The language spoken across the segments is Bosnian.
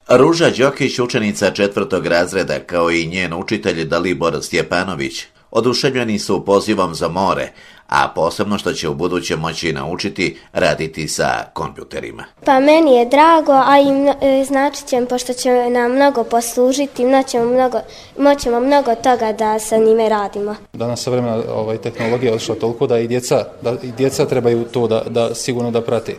Ruža Đokić, učenica 4. razreda, kao i njen učitelj Dalibor Stjepanović, oduševljeni su pozivom za more, a posebno što će u buduće moći naučiti raditi sa kompjuterima. Pa meni je drago, a i znači će, pošto će nam mnogo poslužiti, moćemo mnogo toga da sa njime radimo. Danas savremena tehnologija je odšla toliko da i djeca trebaju to da sigurno da prate.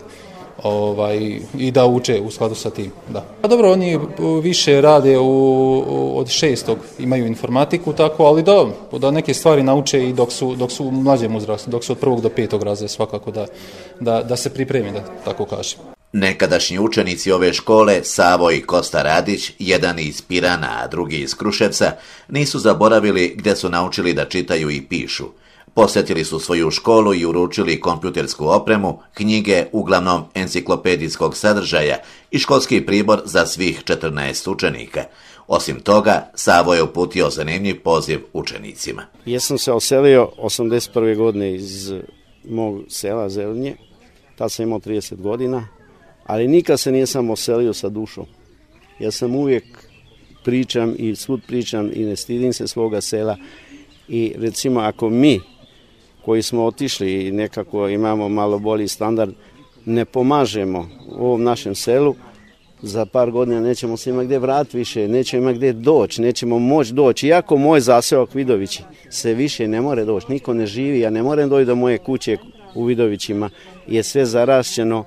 I da uče u skladu sa tim. Da. A dobro, oni više rade od 6. imaju informatiku, tako, ali da neke stvari nauče i dok su u mlađem uzrastu, dok su od 1. do 5. razreda svakako da se pripremi, da tako kažem. Nekadašnji učenici ove škole, Savo i Kosta Radić, jedan iz Pirana, a drugi iz Kruševca, nisu zaboravili gdje su naučili da čitaju i pišu. Posjetili su svoju školu i uručili kompjutersku opremu, knjige, uglavnom enciklopedijskog sadržaja i školski pribor za svih 14 učenika. Osim toga, Savo je uputio zanimljiv poziv učenicima. Ja sam se oselio 81. godine iz mog sela Zelinje, tad sam imao 30 godina, ali nikad se nisam oselio sa dušom. Ja sam uvijek pričam i svud pričam i ne stidim se svoga sela. I recimo ako mi koji smo otišli i nekako imamo malo bolji standard, ne pomažemo u ovom našem selu, za par godina nećemo se imati gdje vratiti više, nećemo imati gdje doći, nećemo moći doći. Iako moj zaseok Vidovići se više ne more doći, niko ne živi, ja ne moram doći do moje kuće u Vidovićima, je sve zarašćeno,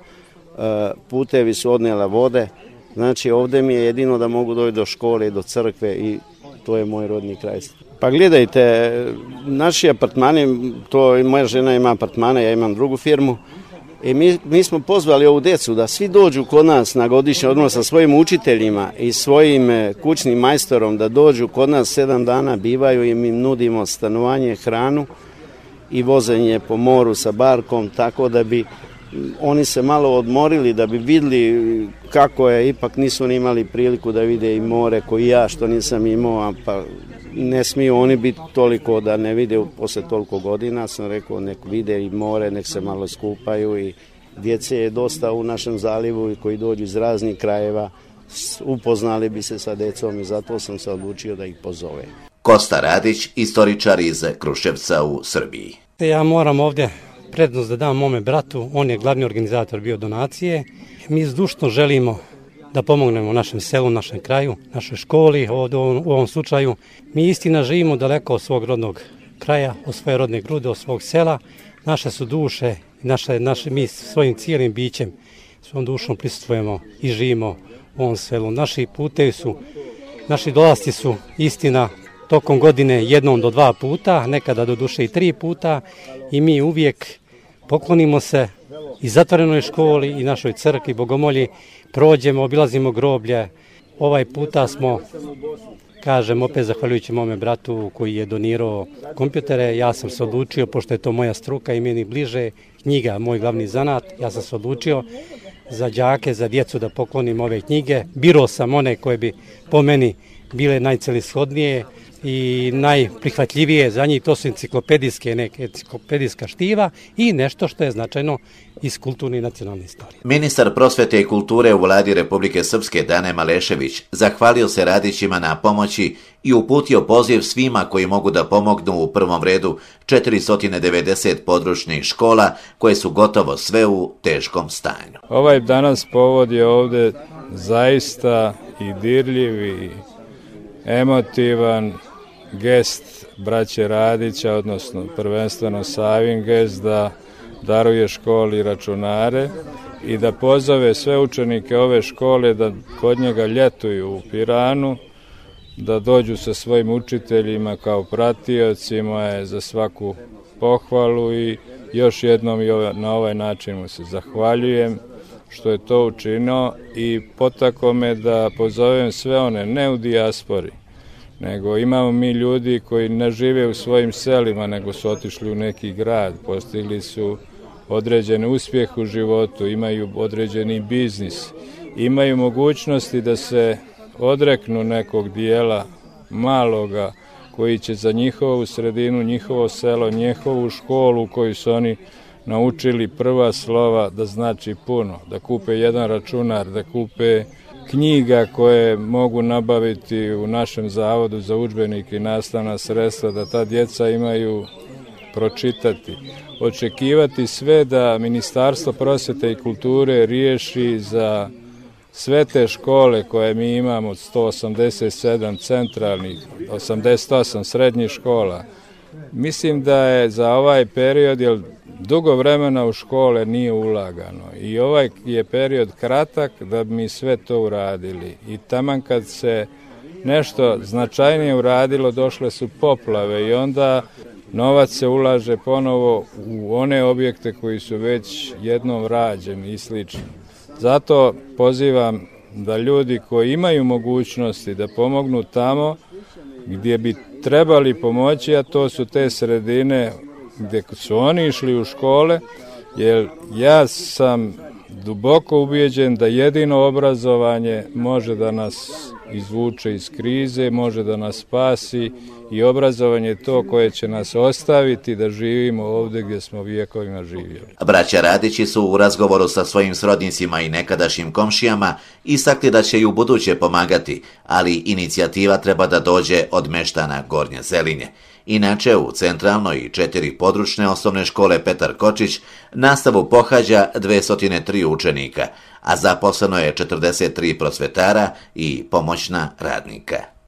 putevi su odnijela vode, znači ovdje mi je jedino da mogu doći do škole, do crkve i to je moj rodni kraj. Pa gledajte, naši apartmani, to moja žena ima apartmane, ja imam drugu firmu i mi smo pozvali ovu djecu da svi dođu kod nas na godišnji odmor sa svojim učiteljima i svojim kućnim majstorom, da dođu kod nas 7 dana, bivaju i mi nudimo stanovanje, hranu i vozenje po moru sa barkom, tako da bi oni se malo odmorili, da bi vidjeli kako je, ipak nisu ni imali priliku da vide i more koji ja što nisam imao, pa ne smiju oni biti toliko da ne vide posle toliko godina, sam rekao nek vide i more, nek se malo skupaju i djece je dosta u našem zalivu i koji dođu iz raznih krajeva, upoznali bi se sa djecom i zato sam se odlučio da ih pozove. Kosta Radić, istoričar iz Kruševca u Srbiji. Ja moram ovdje prednost da dam mome bratu, on je glavni organizator bio donacije. Mi zdušno želimo da pomognemo našem selu, našem kraju, našoj školi, ovdje u ovom slučaju. Mi istina živimo daleko od svog rodnog kraja, od svoje rodne grude, od svog sela. Naše su duše, mi svojim cijelim bićem, svojom dušom prisustvujemo i živimo u ovom selu. Naši dolasci su istina tokom godine 1 do 2 puta, nekada do duše i 3 puta i mi uvijek poklonimo se i zatvorenoj školi i našoj crkvi, bogomolji, prođemo, obilazimo groblje. Ovaj puta smo, kažem opet zahvaljujući mome bratu koji je donirao kompjutere, ja sam se odlučio, pošto je to moja struka i meni bliže, knjiga, moj glavni zanat, ja sam se odlučio za đake, za djecu da poklonim ove knjige. Birao sam one koje bi po meni bile najcelishodnije i najprihvatljivije za njih, to su enciklopedijska štiva i nešto što je značajno iz kulturne i nacionalne istorije. Ministar prosvete i kulture u vladi Republike Srpske Dane Malešević zahvalio se Radićima na pomoći i uputio poziv svima koji mogu da pomognu, u prvom redu 490 područnih škola koje su gotovo sve u teškom stanju. Ovaj danas povod je ovdje zaista i dirljiv i emotivan gest braće Radića, odnosno prvenstveno Savin gest, da daruje školi računare i da pozove sve učenike ove škole da kod njega ljetuju u Piranu, da dođu sa svojim učiteljima kao pratiocima je za svaku pohvalu i još jednom na ovaj način mu se zahvaljujem što je to učinio i potakao me da pozovem sve one, ne u dijaspori, nego imamo mi ljudi koji ne žive u svojim selima, nego su otišli u neki grad, postigli su određen uspjeh u životu, imaju određeni biznis, imaju mogućnosti da se odreknu nekog dijela maloga koji će za njihovu sredinu, njihovo selo, njihovu školu koju su oni naučili prva slova da znači puno, da kupe jedan računar, da kupe knjiga koje mogu nabaviti u našem zavodu za udžbenike i nastavna sredstva, da ta djeca imaju pročitati. Očekivati sve da Ministarstvo prosvjete i kulture riješi za sve te škole koje mi imamo od 187 centralnih, 88 srednjih škola. Mislim da je za ovaj period, jer dugo vremena u škole nije ulagano i ovaj je period kratak da bi mi sve to uradili. I taman kad se nešto značajnije uradilo, došle su poplave i onda novac se ulaže ponovo u one objekte koji su već jednom rađeni i slično. Zato pozivam da ljudi koji imaju mogućnosti da pomognu tamo gdje bi trebali pomoći, a to su te sredine gdje su oni išli u škole, jer ja sam duboko ubijeđen da jedino obrazovanje može da nas izvuče iz krize, može da nas spasi i obrazovanje je to koje će nas ostaviti da živimo ovdje gdje smo vijekovima živjeli. Braća Radići su u razgovoru sa svojim srodnicima i nekadašnjim komšijama istakli da će i u buduće pomagati, ali inicijativa treba da dođe od meštana Gornje Zelinje. Inače, u centralnoj i 4 područne osnovne škole Petar Kočić nastavu pohađa 203 učenika, a zaposleno je 43 prosvetara i pomoćna radnika.